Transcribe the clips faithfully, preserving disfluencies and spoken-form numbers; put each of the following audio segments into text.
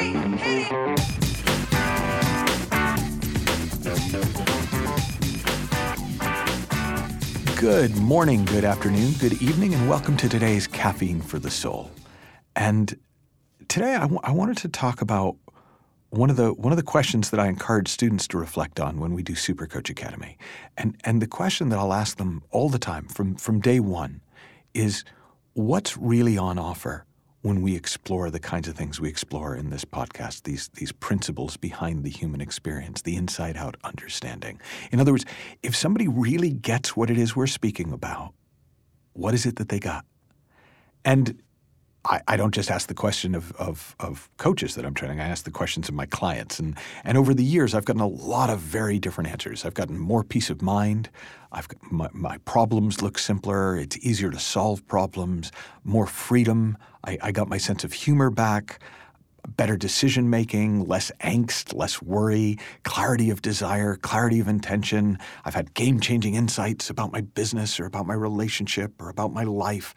Good morning, good afternoon, good evening, and welcome to today's Caffeine for the Soul. And today I, w- I wanted to talk about one of the one of the questions that I encourage students to reflect on when we do Super Coach Academy. And and the question that I'll ask them all the time from, from day one is, what's really on offer when we explore the kinds of things we explore in this podcast, these these principles behind the human experience, the inside-out understanding. In other words, if somebody really gets what it is we're speaking about, what is it that they got? And I, I don't just ask the question of, of, of coaches that I'm training. I ask the questions of my clients. And, and over the years, I've gotten a lot of very different answers. I've gotten more peace of mind. I've got, my, my problems look simpler. It's easier to solve problems, more freedom. I, I got my sense of humor back, better decision-making, less angst, less worry, clarity of desire, clarity of intention. I've had game-changing insights about my business or about my relationship or about my life.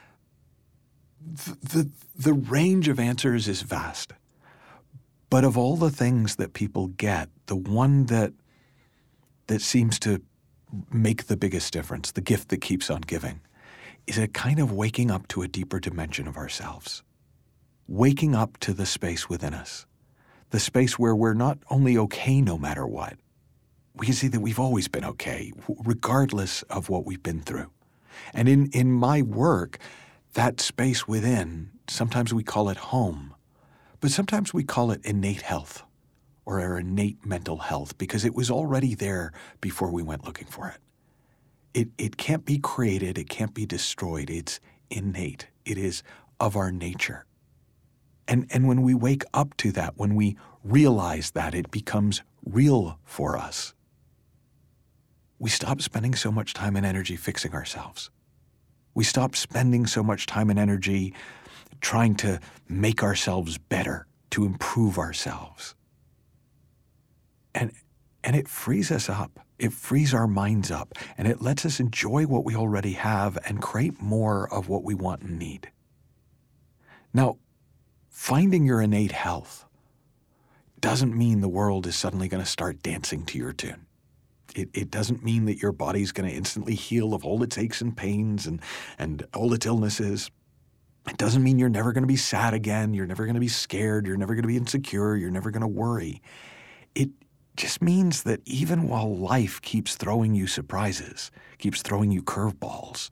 The, the, the range of answers is vast. But of all the things that people get, the one that that seems to make the biggest difference, the gift that keeps on giving, is a kind of waking up to a deeper dimension of ourselves. Waking up to the space within us, the space where we're not only okay no matter what, we can see that we've always been okay, regardless of what we've been through. And in, in my work, that space within, sometimes we call it home, but sometimes we call it innate health or our innate mental health because it was already there before we went looking for it. It it can't be created, it can't be destroyed, it's innate. It is of our nature. And and when we wake up to that, when we realize that, it becomes real for us. We stop spending so much time and energy fixing ourselves. We stop spending so much time and energy trying to make ourselves better, to improve ourselves. And and it frees us up. It frees our minds up, and it lets us enjoy what we already have and create more of what we want and need. Now, finding your innate health doesn't mean the world is suddenly going to start dancing to your tune. It, it doesn't mean that your body's going to instantly heal of all its aches and pains and, and all its illnesses. It doesn't mean you're never going to be sad again. You're never going to be scared. You're never going to be insecure. You're never going to worry. It just means that even while life keeps throwing you surprises, keeps throwing you curveballs,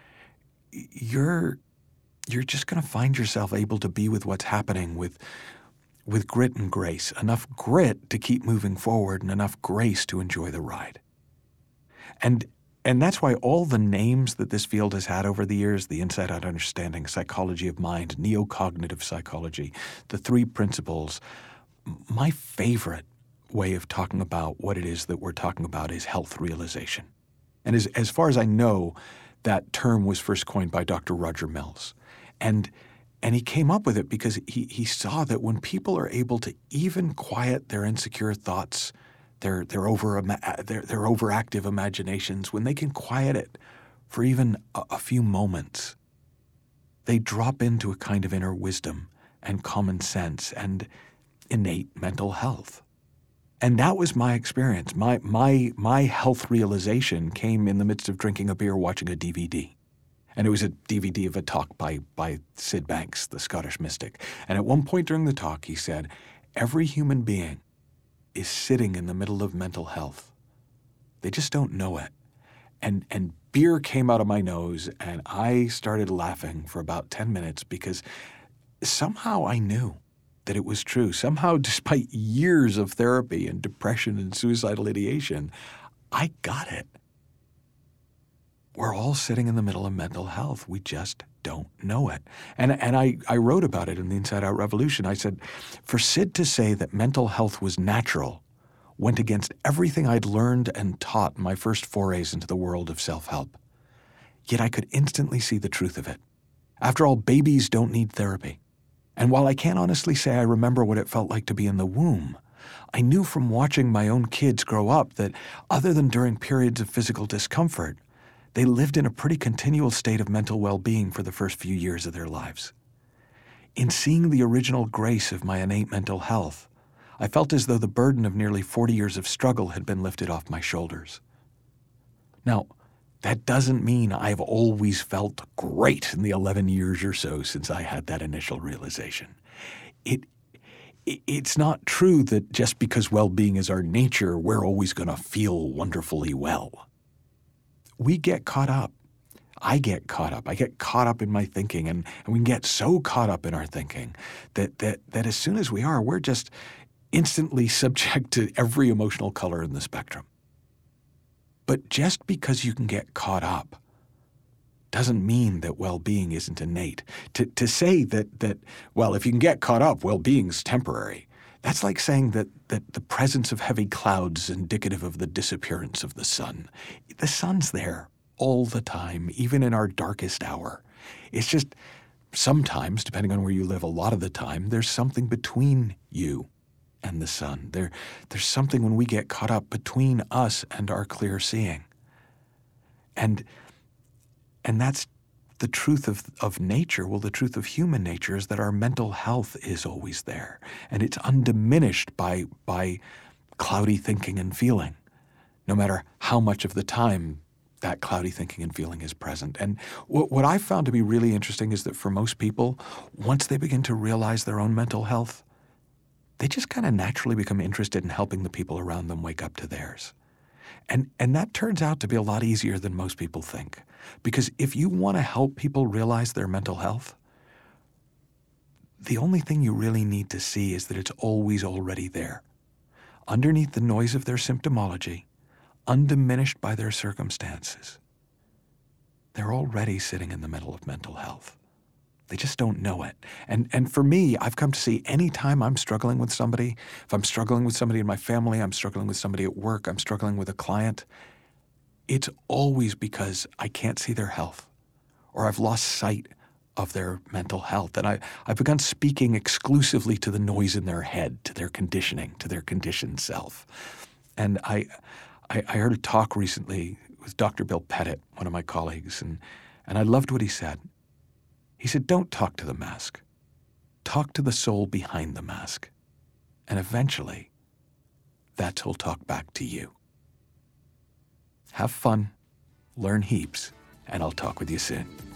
you're you're just going to find yourself able to be with what's happening with with grit and grace, enough grit to keep moving forward and enough grace to enjoy the ride. And and that's why all the names that this field has had over the years, the inside-out understanding, psychology of mind, neocognitive psychology, the three principles, my favorite way of talking about what it is that we're talking about is health realization. And as, as far as I know, that term was first coined by Doctor Roger Mills. And And he came up with it because he, he saw that when people are able to even quiet their insecure thoughts, their their over their, their overactive imaginations, when they can quiet it for even a, a few moments, they drop into a kind of inner wisdom and common sense and innate mental health. And that was my experience. My my my health realization came in the midst of drinking a beer, watching a D V D. And it was a D V D of a talk by, by Sid Banks, the Scottish mystic. And at one point during the talk, he said, every human being is sitting in the middle of mental health. They just don't know it. And and beer came out of my nose, and I started laughing for about ten minutes because somehow I knew that it was true. Somehow, despite years of therapy and depression and suicidal ideation, I got it. We're all sitting in the middle of mental health. We just don't know it. And and I, I wrote about it in the Inside Out Revolution. I said, for Sid to say that mental health was natural went against everything I'd learned and taught in my first forays into the world of self-help. Yet I could instantly see the truth of it. After all, babies don't need therapy. And while I can't honestly say I remember what it felt like to be in the womb, I knew from watching my own kids grow up that other than during periods of physical discomfort, they lived in a pretty continual state of mental well-being for the first few years of their lives. In seeing the original grace of my innate mental health, I felt as though the burden of nearly forty years of struggle had been lifted off my shoulders. Now, that doesn't mean I've always felt great in the eleven years or so since I had that initial realization. It, it it's not true that just because well-being is our nature, we're always going to feel wonderfully well. We get caught up. I get caught up. I get caught up in my thinking, and, and we can get so caught up in our thinking that, that, that as soon as we are, we're just instantly subject to every emotional color in the spectrum. But just because you can get caught up doesn't mean that well-being isn't innate. To, to say that, that, well, if you can get caught up, well-being's temporary, that's like saying that, that the presence of heavy clouds is indicative of the disappearance of the sun. The sun's there all the time, even in our darkest hour. It's just sometimes, depending on where you live, a lot of the time, there's something between you and the sun. There, there's something when we get caught up between us and our clear seeing. And, and that's the truth of, of nature. Well, the truth of human nature is that our mental health is always there, and it's undiminished by, by cloudy thinking and feeling, no matter how much of the time that cloudy thinking and feeling is present. And what, what I've found to be really interesting is that for most people, once they begin to realize their own mental health, they just kind of naturally become interested in helping the people around them wake up to theirs. And, and that turns out to be a lot easier than most people think. Because if you want to help people realize their mental health, the only thing you really need to see is that it's always already there. Underneath the noise of their symptomology, undiminished by their circumstances, they're already sitting in the middle of mental health. They just don't know it. And and for me, I've come to see any time I'm struggling with somebody, if I'm struggling with somebody in my family, I'm struggling with somebody at work, I'm struggling with a client, it's always because I can't see their health, or I've lost sight of their mental health. And I, I've begun speaking exclusively to the noise in their head, to their conditioning, to their conditioned self. And I, I, I heard a talk recently with Doctor Bill Pettit, one of my colleagues, and, and I loved what he said. He said, don't talk to the mask. Talk to the soul behind the mask. And eventually, that will talk back to you. Have fun, learn heaps, and I'll talk with you soon.